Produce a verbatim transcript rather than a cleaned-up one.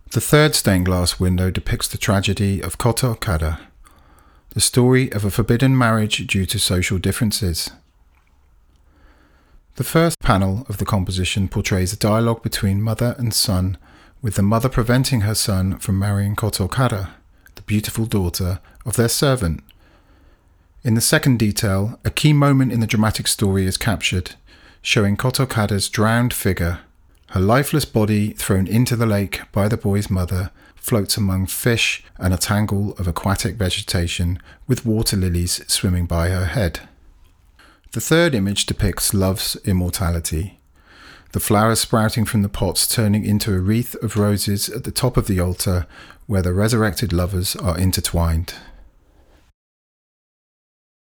The third stained glass window depicts the tragedy of Koto Kada, the story of a forbidden marriage due to social differences. The first panel of the composition portrays a dialogue between mother and son, with the mother preventing her son from marrying Koto Kada, the beautiful daughter of their servant. In the second detail, a key moment in the dramatic story is captured, showing Koto Kada's drowned figure. Her lifeless body, thrown into the lake by the boy's mother, floats among fish and a tangle of aquatic vegetation, with water lilies swimming by her head. The third image depicts love's immortality, the flowers sprouting from the pots turning into a wreath of roses at the top of the altar where the resurrected lovers are intertwined.